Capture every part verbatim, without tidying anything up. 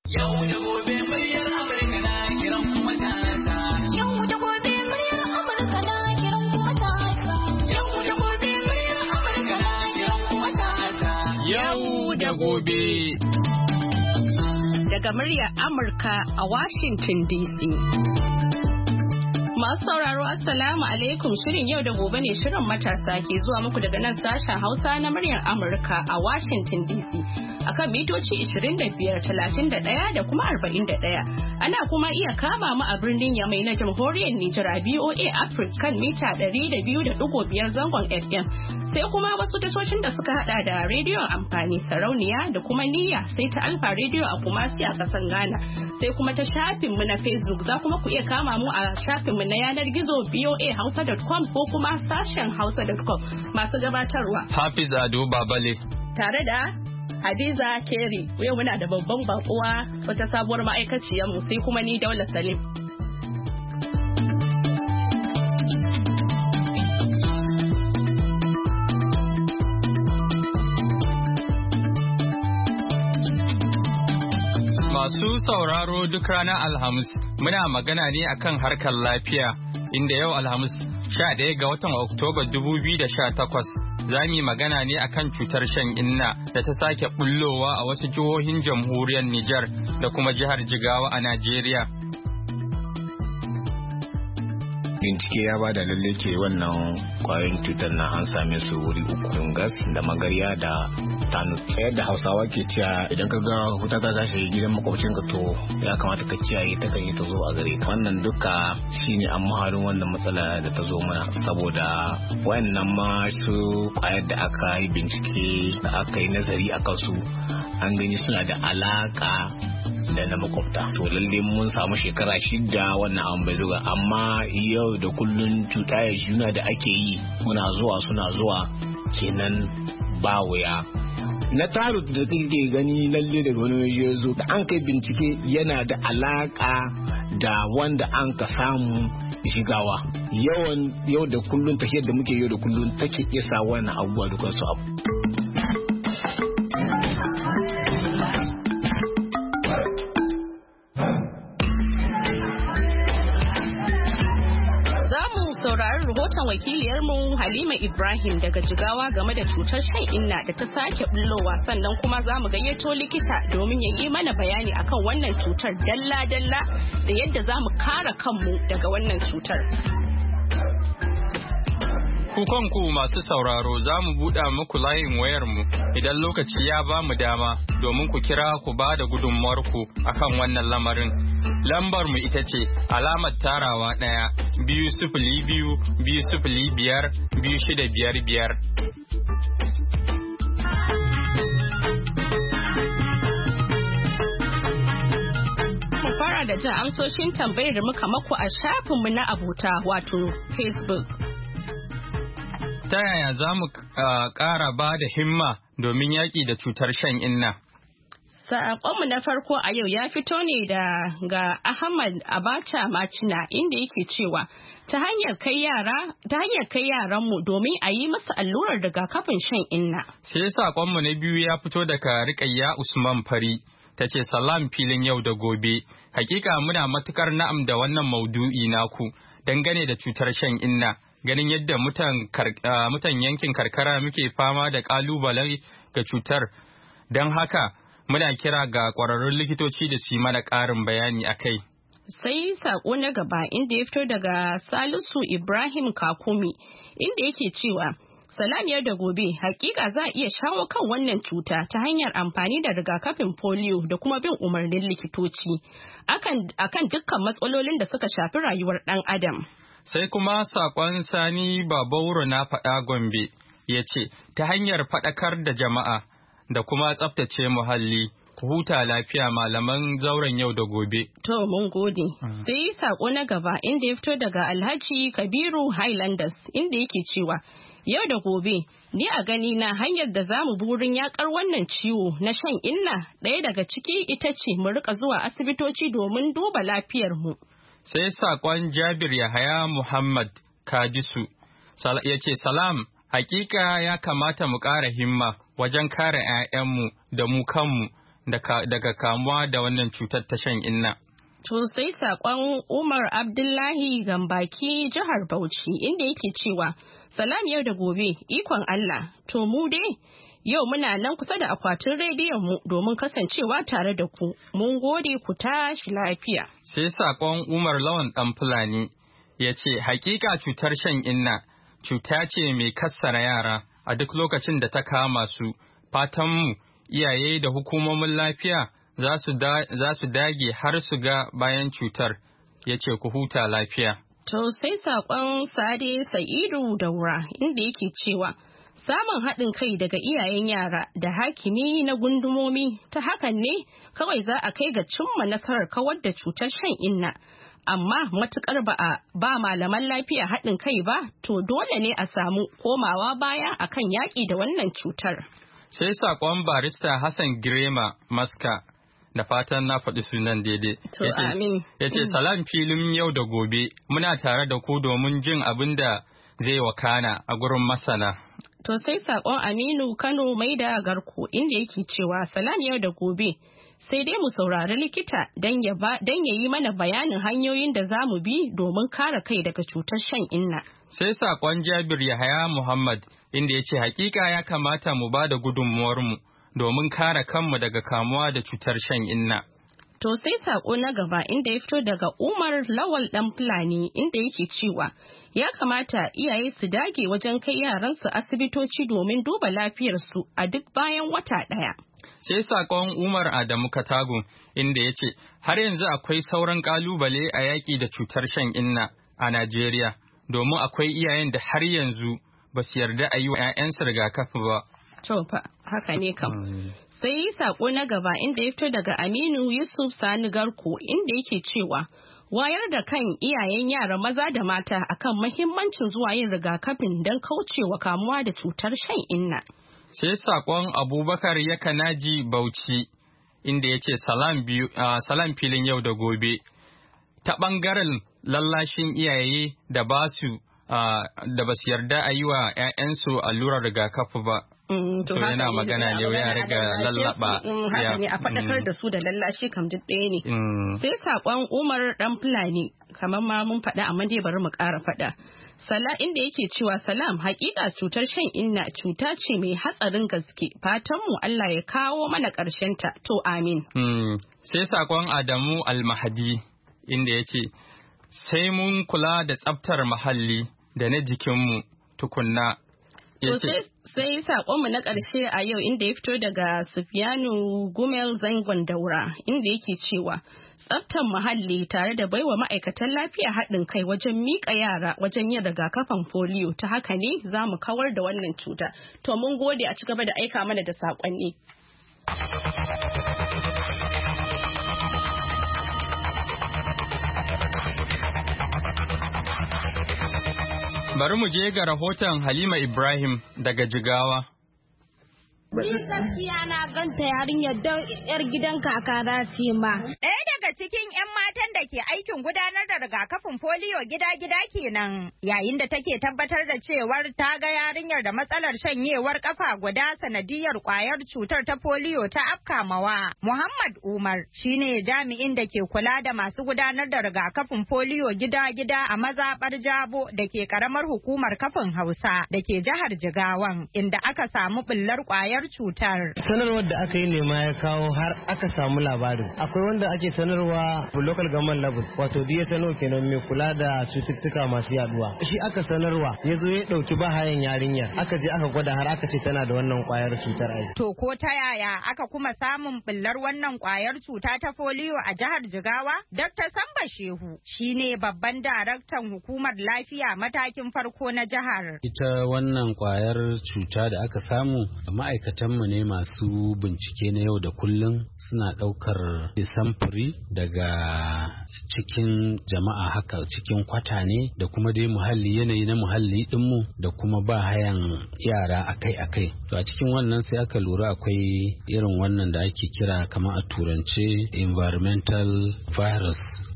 Yau da gobe muryar Amurka na kiran kuma ta. Yau da gobe muryar Amurka na kiran kuma ta. Yau da gobe muryar Amurka na kiran kuma ta. Yau da gobe. Daga muryar Amurka a Washington D C. Masu sauraro Assalamu alaikum, shirin yau da gobe ne shirin matasa ke zuwa muku daga nan sashen Hausa na muryar Amurka a Washington D C akan mitoci ishirin da biyar, talatin da ɗaya da kuma arba'in da ɗaya. Ana kuma iya kama mu a birnin Yamai na Jamhuriyar Nijar a B O A Africa kan mita ɗari da biyu da ɗigo biyar zangon F M. Sai kuma wasu tashoshin da suka hada da rediyon amfani, sarauniya da kuma niyya, sai ta Alfa rediyo a Kumasi a ƙasar Ghana. Sai kuma ta shafin mu na Facebook, za kuma ku iya kama mu a shafin mu na yanar gizo B O A hausa dot com ko kuma sashen hausa dot com. Masu gabatarwa Hafiz Ado Babale tare da Hadiza Keri. Yau muna da babban bakuwa, wata sabuwar ma'aikaciyar mu, sai kuma ni Daula Salim. Masu sauraro duk ranar Alhamis muna magana ne akan harkar lafiya, inda yau Alhamis sha ɗaya ga watan Oktoba dubu biyu da sha takwas za mu yi magana ne akan cutar shan inna da ta sake bullowa a wasu jihohin jamhuriyar Nijar da kuma jihar Jigawa a Najeriya. Bincike ya bada lalle ke wannan kwayoyin cutar na an same su wuri uku, gas da magarya da tanu. Yadda Hausawa ke cewa idan ka ga wuta ta tashi gidan makwabcin ka, to ya kamata ka kiyaye ta kan yi ta zo a gare ka. Wannan duka shine an maharin wannan matsala da ta zo mana, saboda wayannan ma su kwayar da aka yi bincike da aka yi nazari akan su, an gani suna da alaka da na makwabta. To lalle mun samu shekara shida wannan an bai zuwa, amma yau da kullun cuɗaya juna da ake yi muna zuwa suna zuwa, kenan ba wuya. Na taru da kake gani lalle daga wani waje ya zo da an kai bincike yana da alaka da wanda an ka samu shigawa. Yawan yau da kullun tafiyar da muke yau da kullun take iya sa wannan abubuwa dukan su abu. Rahoton wakiliyarmu Halima Ibrahim daga Jigawa game da cutar shan inna da ta sake bullowa, sannan kuma za mu gayyato likita domin ya yi mana bayani akan wannan cutar dalla-dalla da yadda za mu kare kanmu daga wannan cutar. Kukanku masu sauraro za mu buɗa muku layin wayarmu idan lokaci ya ba mu dama domin ku kira ku ba da gudunmuwarku akan wannan lamarin. Lambar mu ita ce alamar tarawa ɗaya biyu sifili biyu biyu sifili biyar biyu shida biyar biyar. Mu fara da jin amsoshin tambayar da muka maku a shafinmu na abota wato Facebook. Ta yaya za mu ƙara ba da himma domin yaƙi da cutar shan inna? Saƙonmu na farko a yau ya fito ne da ga Ahmad Abacha Macina, inda yake cewa ta hanyar kai yara ta hanyar kai yaranmu domin a yi masa allurar rigakafin shan inna. Sai saƙonmu na biyu ya fito daga Rikayya Usman Fari, ta ce salam filin yau da gobe. Hakika muna matukar na'am da wannan maudu'i naku dangane da cutar shan inna. Ganin yadda mutan yankin karkara muke fama da ƙalubale ga cutar, don haka muna kira ga ƙwararrun likitoci da su yi mana ƙarin bayani a kai. Sai saƙo na gaba inda ya fito daga Salisu Ibrahim Kakumi, inda yake cewa salamiyar da gobe, hakika za a iya shawo kan wannan cuta ta hanyar amfani da rigakafin polio da kuma bin umarnin likitoci akan dukkan matsalolin da suka shafi rayuwar ɗan adam. Sai kuma saƙon Sani Babauro na faɗa Gombe ya ce, ta hanyar faɗakar da jama'a da kuma tsaftace muhalli, ku huta lafiya malaman zauren yau da gobe. To mun gode. Mm. Sai saƙo na gaba inda ya fito daga Alhaji Kabiru Highlanders, inda yake cewa, yau da gobe, ni a gani na hanyar da za mu burin yakar wannan ciwo na shan inna, ɗaya daga ciki ita ce mu rika zuwa asibitoci domin duba lafiyar mu. Sai saƙon Jabir Yahaya Muhammad Kadisu ya ce, salam, hakika ya kamata mu ƙara himma wajen kare 'ya'yanmu da mu kanmu daga kamuwa da wannan cutar ta shan inna. To sai saƙon Umar Abdullahi Gambaki jihar Bauchi inda yake cewa salam yau da gobe ikon Allah to mu dai yau muna nan kusa da akwatin rediyon mu domin kasancewa tare da ku mun gode ku tashi lafiya. Sai saƙon Umar Lawan ɗan Fulani ya ce hakika cutar shan inna cuta ce mai kassara yara a duk lokacin da ta kama su fatanmu iyaye da hukumomin lafiya za su dage har su ga bayan cutar ya ce ku huta lafiya. To sai saƙon Sade Sa'idu Daura inda yake cewa samun haɗin kai daga iyayen yara da hakimi na gundumomi ta hakan ne kawai za a kai ga cimma nasarar kawar da cutar shan inna. Amma matukar ba a ba malaman lafiya haɗin kai ba to dole ne a samu komawa baya akan yaƙi da wannan cutar. Sai saƙon barista Hassan Girema Maska da fatan na faɗi sunan daidai. Ya ce salam filin yau da gobe muna tare da ku domin jin abin da zai wakana a gurin masana. To sai saƙon Aminu Kano mai da garko inda yake cewa salam yau da gobe. Sai dai mu saurari likita don ya yi mana bayanin hanyoyin da za mu bi domin kare kai daga cutar shan inna. Sai saƙon Jabir Yahaya Muhammad inda ya ce hakika ya kamata mu ba da gudunmuwarmu domin kare kanmu daga kamuwa da cutar shan inna. To sai saƙo na gaba inda ya fito daga Umar Lawal ɗan Fulani inda yake cewa ya kamata iyaye su dage wajen kai yaransu asibitoci domin duba lafiyarsu a duk bayan wata ɗaya. Sai saƙon Umar Adamu Katago inda ya ce har yanzu akwai sauran ƙalubale a yaƙi da cutar shan inna a Najeriya domin akwai iyayen da har yanzu ba su yarda a yi wa 'ya'yansu rigakafi ba. To fa haka ne kam. Sai saƙo na gaba inda ya fito daga Aminu Yusuf Sani Garko inda yake cewa wayar da kan iyayen yara maza da mata akan mahimmancin zuwa yin rigakafin don kaucewa kamuwa da cutar shan inna. Sai saƙon Abubakar Yakanaji Bauchi inda ya ce salam, uh, salam filin yau da gobe. Ta ɓangaren lallashin iyaye da ba su uh, da ba su yarda a yi wa 'ya'yansu allurar rigakafi ba. Mm, to yana magana ne ya riga lallaba. Mm, haka ne a faɗakar da su da lallashi kam duk ɗaya ne. Mm. Sai saƙon Umar ɗan Fulani kamar ma mun faɗa amma dai bari mu ƙara faɗa. Sala inda yake cewa salam hakika cutar shan inna cuta ce mai hatsarin gaske fatanmu Allah ya kawo mana ta to amin. Mm. Sai saƙon Adamu Almahadi inda ya ce sai mun kula da tsaftar muhalli da na jikinmu tukunna. To sai saƙonmu na ƙarshe a yau inda ya fito daga Sufiyanu Gumel Zangon Daura inda yake cewa tsaftar muhalli tare da baiwa ma'aikatan lafiya haɗin kai wajen miƙa yara wajen yin rigakafin foliyo ta haka ne za mu kawar da wannan cuta. To mun gode a ci gaba da aika mana da saƙonni. Bari mu je ga rahoton Halima Ibrahim daga Jigawa. Ni gaskiya na ganta yarinyar don yar gidan kakana ce ma. Ɗaya daga cikin 'yan matan da ke aikin gudanar da rigakafin foliyo gida-gida kenan, yayin da take tabbatar da cewar ta ga yarinyar da matsalar shanyewar kafa guda sanadiyar kwayar cutar ta foliyo ta afkamawa. Muhammad Umar shine jami'in da ke kula da masu gudanar da rigakafin foliyo gida-gida a mazaɓar Jabo da ke karamar hukumar kafin Hausa da ke jihar Jigawan, inda aka samu ɓullar kwayar cutar. Sanarwar da aka yi ne ma ya kawo har aka samu labarin. Akwai wanda ake sanarwa local government level wato D S N O kenan mai kula da cututtuka masu yaduwa. Shi aka sanarwa ya zo ya dauki bahayan yarinyar aka je aka gwada har aka ce tana da wannan kwayar cutar ai. To ko ta yaya aka kuma samun bullar wannan kwayar cuta ta polio a jihar Jigawa? Doctor Samba Shehu shine babban daraktan hukumar lafiya matakin farko na jihar. Ita wannan kwayar cuta da aka samu ma'aikatanmu ne masu bincike na yau da kullum suna ɗaukar samfuri daga cikin jama'a haka cikin kwata ne da kuma dai muhalli yanayi na muhalli ɗinmu da kuma ba hayan yara akai-akai. To a cikin wannan sai aka lura akwai irin wannan da ake kira kamar a turance environmental virus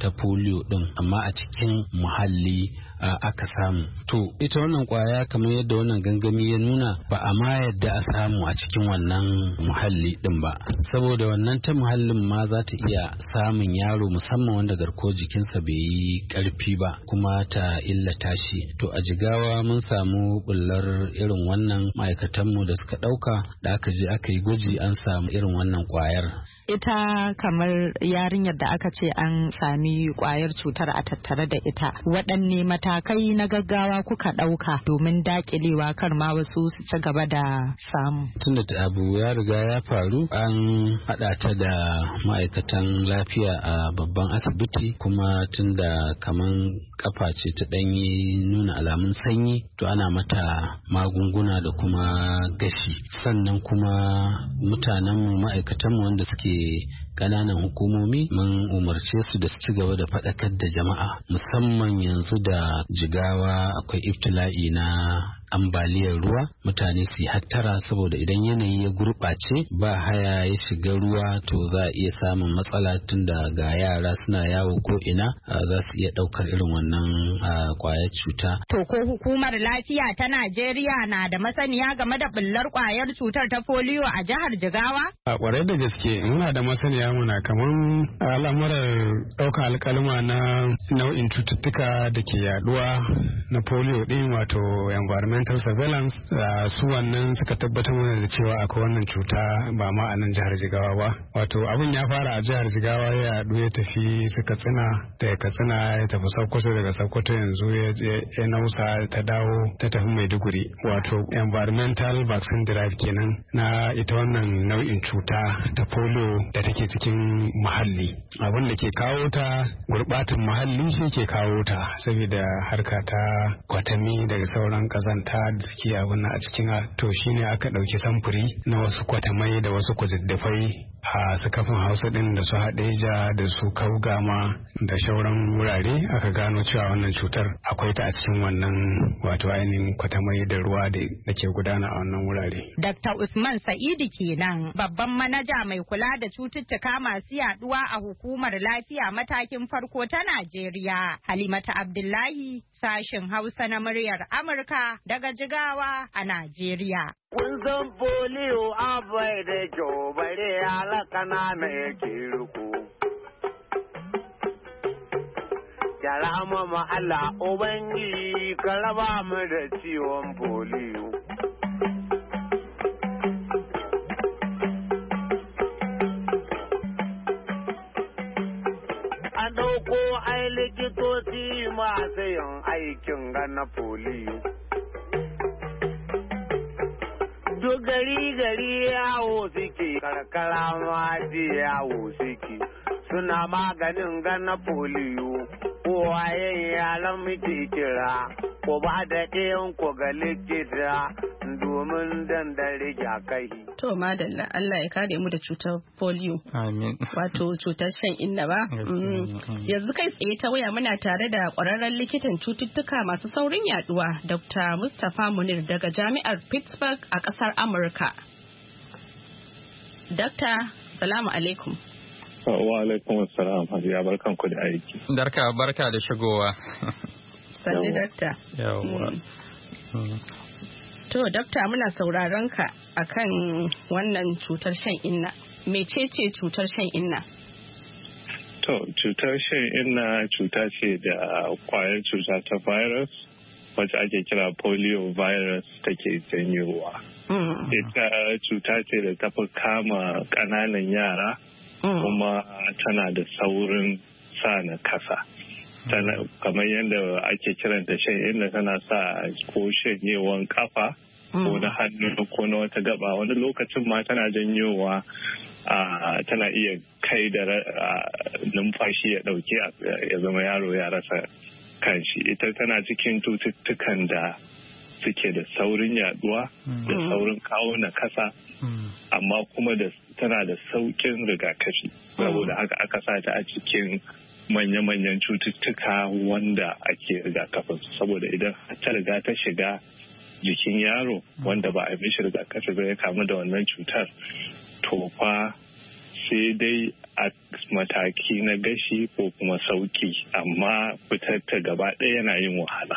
ta polio din, amma a cikin muhalli aka samu. To ita wannan kwaya kamar yadda wannan gangami ya nuna ba a ma yadda a samu a cikin wannan muhalli din ba, saboda wannan ta muhallin ma za ta iya samun yaro musamman wanda garkuwar jikinsa bai yi karfi ba kuma ta illata shi. To a Jigawa mun samu bullar irin wannan, ma'aikatanmu da suka ɗauka da aka je aka yi gwaji an samu irin wannan kwayar. Ita kamar yarinyar da aka ce an sami kwayar cutar a tattare da ita, waɗanne matakai na gaggawa kuka ɗauka domin daƙilewa kar ma wasu su ci gaba da samu? Tunda abu ya riga ya faru, an haɗa ta da ma'aikatan lafiya a babban asibiti, kuma tunda kaman kafa ce ta ɗanyi nuna alamun sanyi, to ana mata magunguna da kuma gashi. Sannan kuma mutanenmu ma'aikatanmu wanda suke kananan hukumomi mun umarce su da su ci gaba da faɗakar da jama'a, musamman yanzu da Jigawa akwai iftila'i na ambaliyar ruwa, mutane su yi hattara, saboda idan yanayi ya gurɓace ba haya ya shiga ruwa to za a iya samun matsala, tunda ga yara suna yawo ko ina za su iya ɗaukar irin wannan kwayar cuta. To ko hukumar lafiya ta Najeriya na da masaniya game da bullar kwayar cutar ta polio a jihar Jigawa? A kwarai da gaske muna da masaniya, muna kaman al'amuran ɗaukar alƙaluma na nau'in cututtuka da ke yaduwa na polio ɗin, wato environmental surveillance. Su wannan suka tabbatar mana da cewa akwai wannan cuta ba ma a nan jihar Jigawa ba. Wato abin ya fara a jihar Jigawa, ya yaɗu ya tafi su Katsina, da Katsina ya tafi Sokoto, daga Sokoto yanzu ya nausa ta dawo ta tafi Maiduguri. Wato environmental vaccine drive kenan na ita wannan nau'in cuta ta polio da take cikin muhalli. Abin da ke kawo ta, gurbatin muhalli shi ke kawo ta, saboda harka ta kwatami daga sauran kazanta da suke abin a cikin, to shine aka ɗauki samfuri na wasu kwatamai da wasu kwajaddafai a su kafin Hausa din da su Hadeja da su Kaugama da shauran wurare, aka gano cewa wannan cutar akwai ta a cikin wannan wato ainihin kwatamai da ruwa da ke gudana a wannan wurare. Dakta Usman Sa'idu kenan, babban manaja mai kula da cututtuka masu yaduwa a hukumar lafiya matakin farko ta Najeriya. Halimata Abdullahi, sashin Hausa na muryar Amurka daga Jigawa a Najeriya. Kun san polio abai da kyau, bare alakana na yake ruku. Yara mama Allah Ubangiji ka raba mu da ciwon polio. An ɗauko ai likitoci masu yin aikin gana polio. Duk gari gari yawo suke, karkara ma yawo suke, suna maganin gana polio. Kowayen yaran muke kira, ko ba da ɗayan ku ga likita domin dandar rigakafi. To madalla, Allah ya kare mu da cutar polio. Amin. Wato cutar shan inna ba. Yanzu kai tsaye ta waya muna tare da ƙwararren likitan cututtuka masu saurin yaduwa, Doctor Mustapha Munir daga Jami'ar Pittsburgh a ƙasar Amurka. Doctor, salamu alaikum. Wa alaikum assalam, Hajiya, barkan ku da aiki. Barka barka da shigowa. Sanni Dakta. Yawwa. To Dakta, muna sauraron ka akan wannan cutar shan inna. Mecece cutar shan inna? To cutar shan inna cuta ce da kwayar cuta ta virus wacce ake kira polio virus take janyowa. Ita cuta ce da ta fi kama ƙananan yara. Kuma tana da saurin sa na kasa. Kamar yadda ake kiranta shan inna, tana sa ko shanyewan kafa ko na hannu ko na wata gaba. Wani lokacin ma tana janyowa tana iya kai da numfashi ya dauke ya zama yaro ya rasa kanshi. Ita tana cikin cututtukan da suke da saurin yaduwa da saurin kawo na kasa, amma kuma da tana da saukin rigakafi, saboda haka aka sa ta a cikin manya-manyan cututtuka wanda ake rigakafin, saboda idan ta riga ta shiga jikin yaro wanda ba a mishi rigakafi ba ya kamu da wannan cutar, to fa sai dai a mataki na gashi ko kuma sauki, amma fitar ta gaba ɗaya yana yin wahala.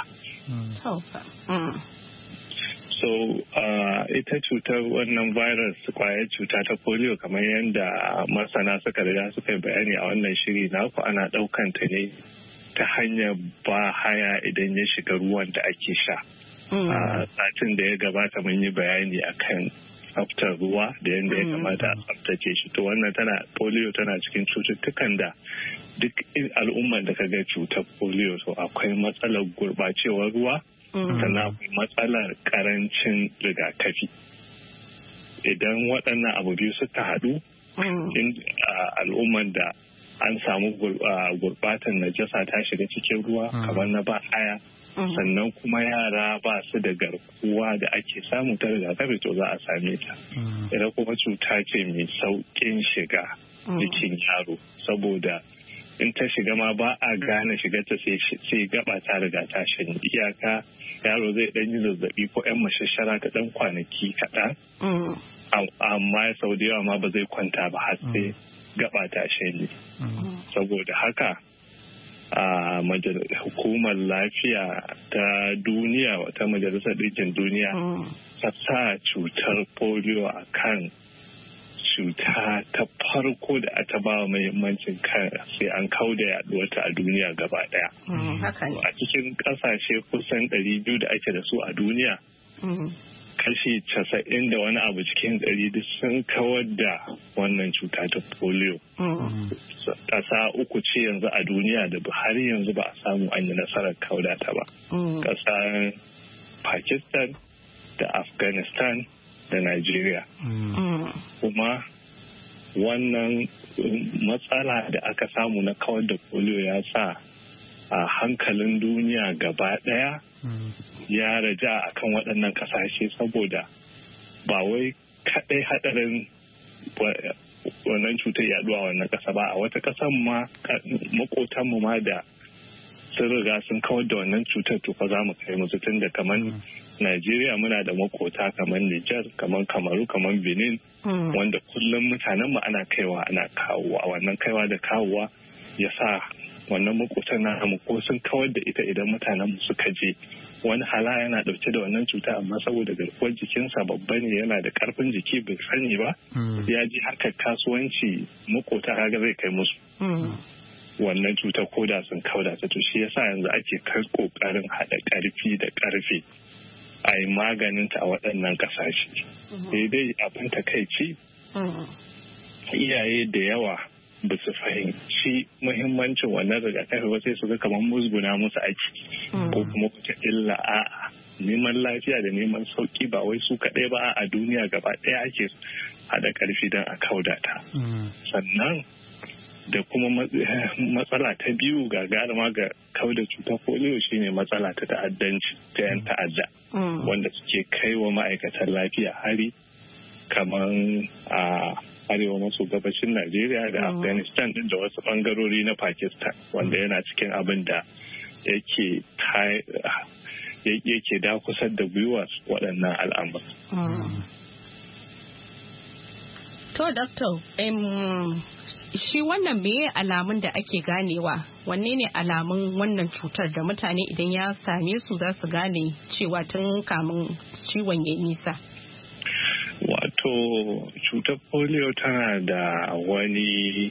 So uh, ita cutar wannan virus kwayar cuta ta polio kamar yadda masana suka riga suka yi bayani a wannan shiri naku, ana ɗaukan ta ne ta hanyar ba haya idan ya shiga ruwan da ake sha. A satin da ya gabata mun yi bayani akan tsaftar ruwa da yadda ya kamata a tsaftace shi. To wannan tana polio tana cikin cututtukan da duk al'ummar da kaga cutar polio to akwai matsalar gurɓacewar ruwa, sannan akwai matsalar karancin rigakafi. Idan waɗannan abu biyu suka haɗu, al'ummar da an samu gurɓatan najasa ta shiga cikin ruwa kamar na ba haya, sannan kuma yara ba su da garkuwa da ake samu ta rigakafi, to za a same ta. Idan kuma cuta ce mai sauƙin shiga jikin yaro, saboda in ta shiga ma ba a gane shigarta sai gaba ta riga ta shanye. Iyaka yaro zai ɗan yi zazzaɓi ko ‘yan mashashara ta ɗan kwanaki kaɗan, amma sau da yawa ma ba zai kwanta ba har sai gaba ta shanye. Saboda haka a hukumar lafiya ta duniya, wata majalisar ɗinkin duniya ta sa cutar polio a kan cuta ta farko da aka ba wa muhimmancin kan sai an kauda yaduwarta a duniya gaba daya. A cikin kasashe kusan ɗari biyu da ake da su a duniya, kashi casa'in da wani abu cikin ɗari duk sun kawar da wannan cuta ta polio. Ƙasa uku ce yanzu a duniya da har yanzu ba a samu an yi nasarar kauda ta ba. Ƙasar Pakistan da Afghanistan da Najeriya. Kuma wannan matsala da aka samu na kawar da polio ya sa a hankalin duniya gaba ɗaya ya raja a kan waɗannan ƙasashe, saboda ba wai kaɗai haɗarin wannan cutar yaduwa wannan ƙasa ba, a wata ƙasan ma maƙotanmu ma da sun riga sun kawar da wannan cutar, to fa za mu kai musu, tun da kamar Najeriya muna da makota kamar Nijar, kamar Kamaru, kamar Benin, wanda kullum mutanen mu ana kaiwa ana kawowa. Wannan kaiwa da kawowa ya sa wannan makotan namu ko sun kawar da ita, idan mutanen mu suka je wani hala yana dauke da wannan cuta, amma saboda garkuwar jikinsa babba ne, yana da karfin jiki, bai sani ba, ya ji harkar kasuwanci makota kaga zai kai musu wannan cutar koda sun kauda ta. To shi yasa yanzu ake kai kokarin haɗa ƙarfi da ƙarfe a yi maganin ta a waɗannan ƙasashe. Sai dai abin takaici iyaye da yawa ba su fahimci muhimmancin wannan rigakafi ba, sai su ga kamar musguna musu aiki ko kuma wata illa. A'a, neman lafiya da neman sauki ba wai su kaɗai ba, a duniya gaba ɗaya ake haɗa ƙarfi don a kauda ta. Sannan da kuma matsala ta biyu gagaruma ga kauda cutar polio shine matsala ta ta'addanci ta yan ta'adda wanda suke kai wa ma'aikatan lafiya hari, kamar a arewa maso gabashin Najeriya da Afghanistan din da wasu bangarori na Pakistan, wanda yana cikin abin da yake yake dakusar da gwiwa waɗannan al'amura. To, Doctor, um, shi wannan meye alamun da ake ganewa? Wanne ne alamun wannan cutar da mutane idan ya same su za su gane cewa tun kamun ciwon ya nisa? Wato, cutar polio tana da wani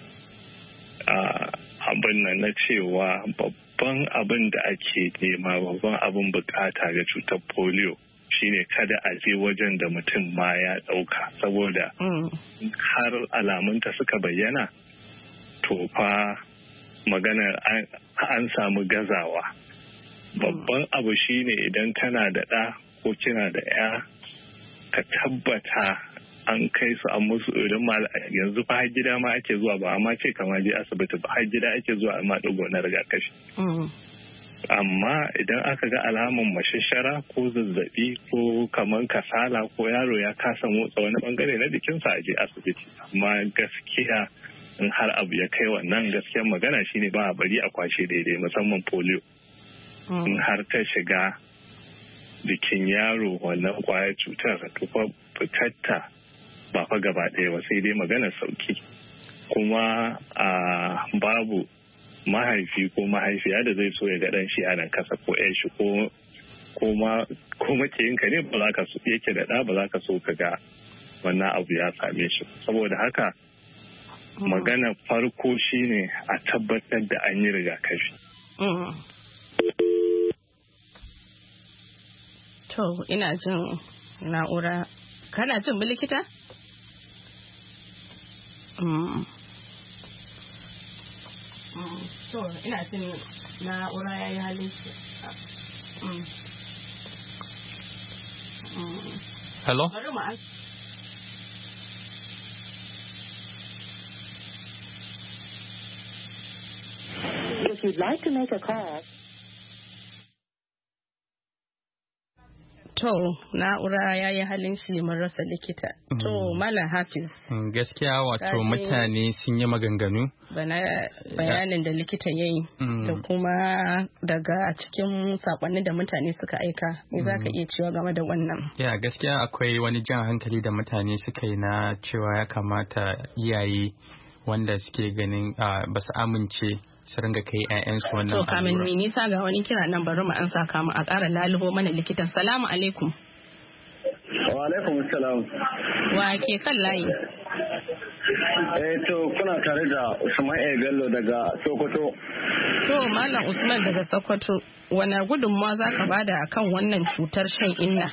abin nan na cewa babban abin da ake nema, babban abin bukata ga cutar polio shine kada a je wajen da mutum ma ya ɗauka, saboda har alamunta suka bayyana to fa maganar an samu gazawa. Babban abu shine idan kana da ɗa ko kina da ya, ka tabbata an kai su an musu irin yanzu fa har gida ma ake zuwa, ba amma ce kama je asibiti ba, har gida ake zuwa amma ɗigo na rigakafi. Amma idan aka ga alamun mashashara ko zazzabi ko kamar kasala ko yaro ya kasa motsa wani bangare na jikinsa, a je asibiti. Amma gaskiya in har abu ya kai wannan, gaskiyar magana shine ba a bari a kwashe daidai, musamman polio. In har ta shiga jikin yaro wannan kwayar cutar, to fa fitatta ba fa gaba ɗaya ba, sai dai maganar sauki. kuma a babu mahaifi ko mahaifiya da zai so ya ga dan shi a nan kasa ko ƴan shi ko kuma ko makiyinka ne ba za ka so yake da ɗa ba za ka so ka ga wannan abu ya same shi. Saboda haka magana farko shine a tabbatar da an yi rigakafi. To ina jin na'ura, kana jin bi likita? To ina jin na'ura ya yi halin shi. Hello? If you'd like to make a call. To, na'ura ya yi halin shi mun rasa likita. To, Malam Hafiz. Gaskiya wato mutane sun yi maganganu. Bayanin da likita ya yi. Da kuma daga cikin saƙonni da mutane suka aika. Me za ka iya cewa game da wannan? Ya, gaskiya akwai wani jan hankali da mutane suka yi na cewa ya kamata iyaye wanda suke ganin ba su amince su ringa kai 'ya'yansu wannan allura. To kamin ni nisa ga wani kira nan bari mu an saka mu a ƙara lalubo mana likitan. Salamu alaikum. Wa alaikum salam. Wa ke kan layi? Eh to kuna tare da Usman A Bello daga Sokoto. To Malam Usman daga Sokoto, wane gudunmawa za ka bada akan wannan cutar shan inna?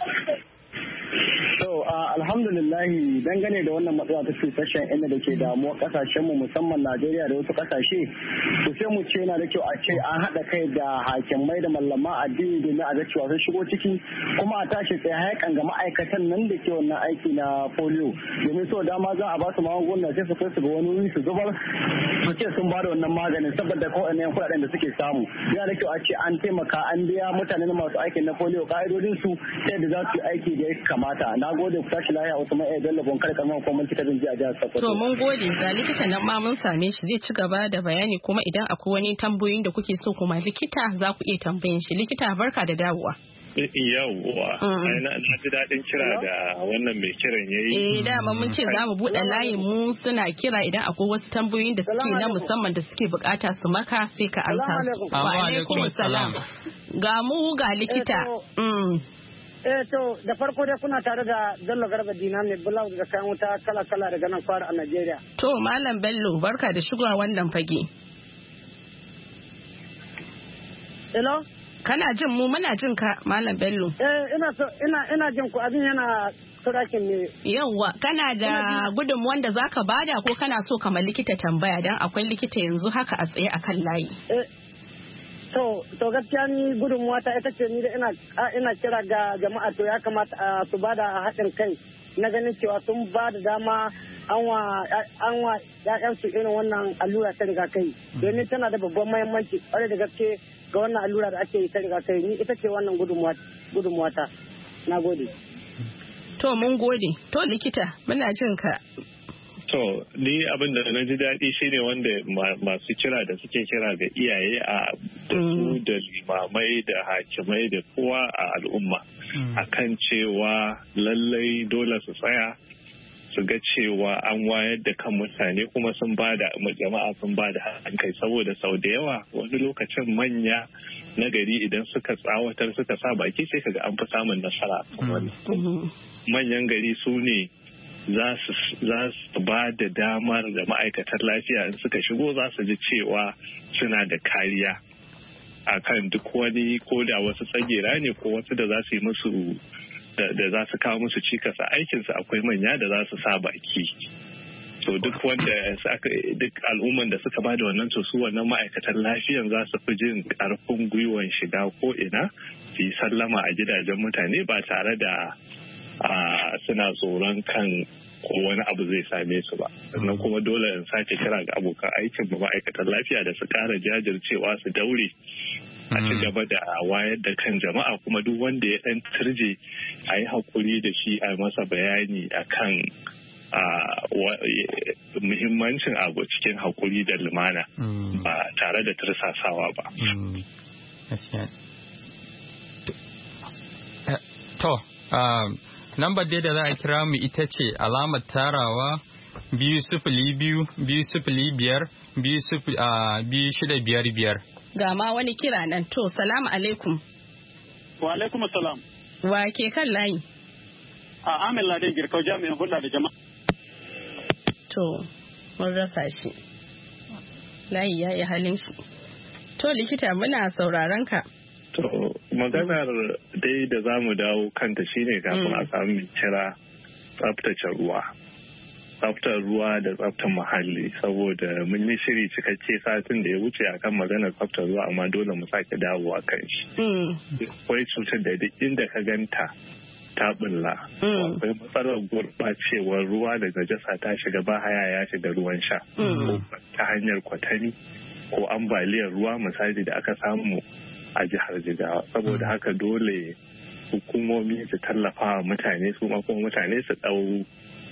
Alhamdulillahi dangane da wannan matsala ta cutar shan inna da ke damuwa kasashen mu musamman Najeriya da wasu kasashe, to sai mu ce yana da kyau a ce an haɗa kai da hakimai da mallama addini domin a ga cewa sun shigo ciki kuma a tashi tsaye haikan ga ma'aikatan nan da ke wannan aiki na polio domin so dama za a ba su magunguna sai su kai su ga wani wuri su zubar su ce sun ba da wannan maganin saboda kawai ne kuɗaɗen da suke samu. Yana da kyau a ce an taimaka an biya mutane masu aikin na polio ka'idodin su sai da za su yi aiki da ya kamata. Na gode ku tashi lafiya Usman A Bello bon kar kamar kuma kita bin ji a jihar Sokoto. To mun gode ga likita nan ma mun same shi zai ci gaba da bayani kuma idan akwai wani tambayoyin da kuke so kuma likita za ku iya tambayin shi. Likita barka da dawowa. Yawwa, na ji daɗin kira da wannan mai kiran ya yi. Eh dama mun ce za mu buɗe layin mu suna kira idan akwai wasu tambayoyin da suke na musamman da suke bukata su maka sai ka amsa su. Wa alaikum salam. Ga mu ga likita. Eh to da farko dai kuna tare da Bello Garba Dina mai bulau da kayan wuta kala-kala daga nan fara a Najeriya. To Malam Bello barka da shigowa wannan fage. Hello? Kana jin mu muna jin ka Malam Bello. Eh ina so ina ina jin ku abin yana surakin ne. Yawwa kana da gudunmuwan da zaka bada ko kana so ka ma likita tambaya dan akwai likita yanzu haka a tsaye akan layi. Eh To, to gaskiya ni gudunmuwa ta ita ce ni da ina ina kira ga jama'a to ya kamata su ba da haɗin kai na ganin cewa sun ba da dama an wa an wa ƴaƴan su irin wannan allura ta rigakafi domin tana da babban muhimmanci ƙwarai da gaske ga wannan allura da ake yi ta rigakafi ni ita ce wannan gudunmuwa gudunmuwa ta. Nagode. To mun gode. To likita muna jin ka. To, ni abin da na ji daɗi shine wanda masu kira da suke kira ga iyaye a da su da limamai da hakimai da kowa a al'umma akan cewa lallai dole su tsaya su ga cewa an wayar da kan mutane kuma sun ba da jama'a sun ba da haɗin kai saboda sau da yawa wani lokacin manya na gari idan suka tsawatar suka sa baki sai kaga an fi samun nasara manyan gari su ne za su ba da damar da ma'aikatan lafiya in suka shigo za su ji cewa suna da kariya a kan duk wani ko da wasu tsagera ne ko wasu da za su yi musu da za su kawo musu cikas a aikinsu akwai manya da za su sa baki to duk wanda duk al'umman da suka ba da wannan to su wannan ma'aikatan lafiyan za su fi jin karfin gwiwan shiga ko ina su yi sallama a gidajen mutane ba tare da suna tsoron kan ko wani abu zai same su ba sannan kuma dole in sake kira ga abokan aikin mu ma'aikatan lafiya da su kara jajircewa su daure a ci gaba da wayar da kan jama'a kuma duk wanda ya dan turje a yi hakuri da shi a masa bayani akan muhimmancin abu cikin hakuri da lumana ba tare da tursasawa ba. To, lambar dai da za a kira mu ita ce alamar tarawa biyu sifili biyu biyu sifili biyar biyu shida biyar biyar. Ga ma wani kira nan to salamu alaikum. Wa alaikum salam. Wa ke kan layi? A Amin Laden Girkau jami'in hulɗa da jama'a. To mun rasa shi. Layi ya yi halin shi. To likita muna sauraron ka. To maganar dai da za mu dawo kanta shine kafin a samu kira tsaftace ruwa. Tsaftar ruwa da tsaftar muhalli saboda mun yi shiri cikakke satin da ya wuce akan maganar tsaftar ruwa amma dole mu sake dawowa kan shi. Akwai cutar da duk inda ka ganta ta bulla. Akwai matsalar gurɓacewar ruwa da najasa ta shiga bahaya ya shiga ruwan sha. Ta hanyar kwatani ko ambaliyar ruwa misali da aka samu a jihar Jigawa. Saboda haka dole hukumomi su tallafa wa mutane su kuma mutane su ɗau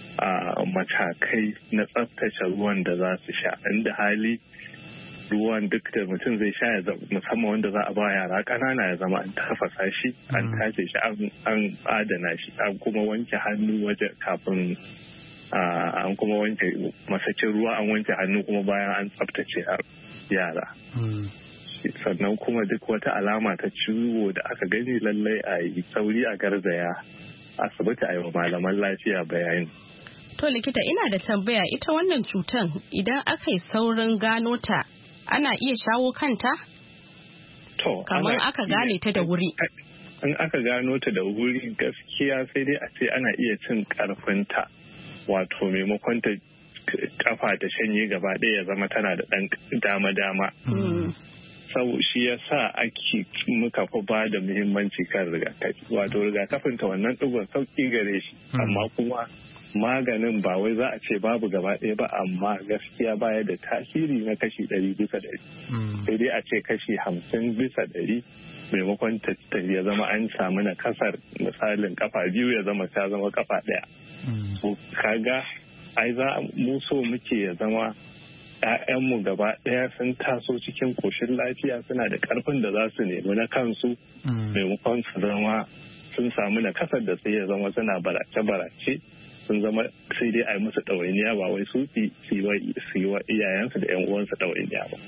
matakai na tsaftace ruwan da za su sha. Inda hali ruwan duk da mutum zai sha ya musamman wanda za a ba yara ƙanana ya zama an tafasa shi an tace shi an adana shi an kuma wanke hannu waje kafin an kuma wanke masakin ruwa an wanke hannu kuma bayan an tsaftace yara. Sannan kuma duk wata alama ta ciwo da aka gani lallai a yi sauri a garzaya asibiti a yi wa malaman lafiya bayani. To likita ina da tambaya ita wannan cutan idan aka yi saurin gano ta ana iya shawo kanta? To, kamar aka gane ta da wuri. In aka gano ta da wuri gaskiya sai dai a ce ana iya cin karfinta wato maimakon ta kafa ta shanye gaba ɗaya ya zama tana da ɗan dama-dama. Sau shi ya sa ake muka fi ba da muhimmanci kan rigakafi. Wato rigakafin ta wannan ɗigon sauƙi gare shi amma kuma maganin ba wai za a ce babu gaba ɗaya ba amma gaskiya baya da tasiri na kashi ɗari bisa ɗari. Sai dai a ce kashi hamsin bisa ɗari maimakon ta ya zama an samu na kasar misalin kafa biyu ya zama ta zama kafa ɗaya. Kaga ai za mu so muke ya zama ‘ya'yanmu gaba ɗaya sun taso cikin koshin lafiya suna da ƙarfin da za su nemi na kansu maimakon su zama sun samu na kasar da sai ya zama suna barace-barace sun zama sai dai a yi musu ɗawainiya ba wai su yi wa iyayensu da ‘yan uwansu ɗawainiya ba.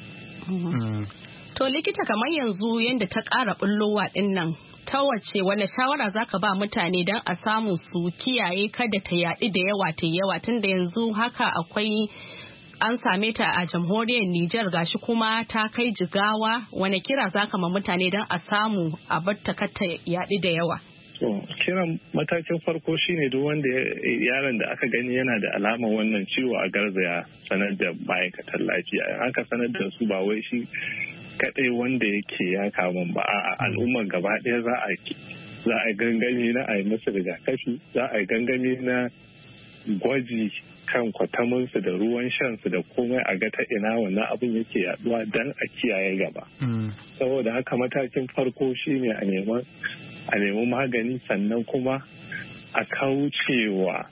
To likita kamar yanzu yadda ta ƙara ɓullowa ɗin nan ta wace wani shawara za ka ba mutane don a samu su kiyaye kada ta yaɗu da yawa ta yawa tunda yanzu haka akwai an same ta a jamhuriyar Nijar gashi kuma ta kai Jigawa wani kira za ka ma mutane don a samu a bar ta kata yaɗu da yawa. Kiran matakin farko shine duk wanda yaron da aka gani yana da alamar wannan ciwo a garzaya sanar da ma'aikatan lafiya. Haka sanar da su ba wai shi kadai wanda yake ya kamun ba a al'ummar gaba ɗaya za a za a gangami na a yi musu rigakafi za a gangami na gwaji kan kwataminsu da ruwan shansu da komai a ga ta ina wannan abin yake yaduwa don a kiyaye gaba. Saboda haka matakin farko shine a neman a nemi magani sannan kuma a kaucewa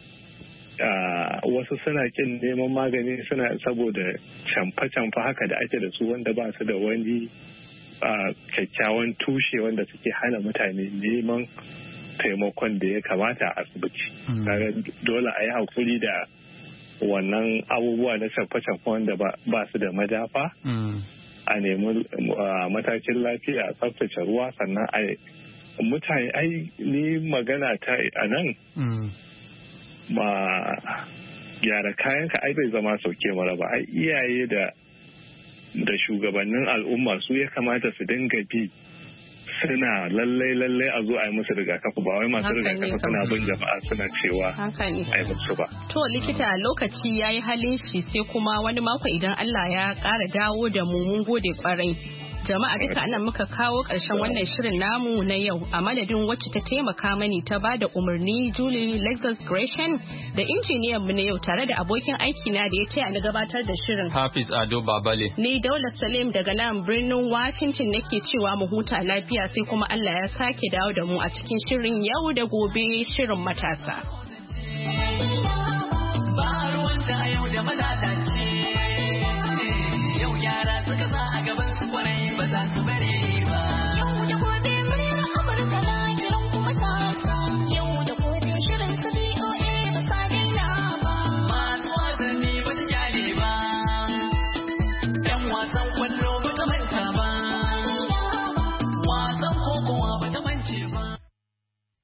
wasu suna kin neman magani suna saboda camfa-camfa haka da ake da su wanda ba su da wani kyakkyawan tushe wanda suke hana mutane neman taimakon da ya kamata a asibiti. Dole a yi hakuri da wannan abubuwa na camfa-camfa wanda ba su da madafa a nemi matakin lafiya a tsaftace ruwa sannan a mutane ai ni magana ta a nan ba gyara kayanka ai bai zama sauke mara ba ai iyaye da da shugabannin al'umma su ya kamata su dinga bi suna lallai lallai a zo a yi musu rigakafi ba wai masu rigakafi suna bin jama'a suna cewa a yi musu ba. To likita lokaci ya yi halin shi sai kuma wani mako idan Allah ya ƙara dawo da mu mun gode kwarai. Jama'a duka anan muka kawo ƙarshen wannan shirin namu na yau a madadin wacce ta taimaka mani ta ba da umarni Julie Lexus Gresham da injiniyan mu na yau tare da abokin aiki na da ya taya ni gabatar da shirin. Hafiz Ado Babale. Ni Daula Salim daga nan birnin Washington nake cewa mu huta lafiya sai kuma Allah ya sake dawo da mu a cikin shirin yau da gobe shirin matasa. Ba ruwan da yau da malalaci. Yau yara suka sa a gaban su kwarai ba za su bari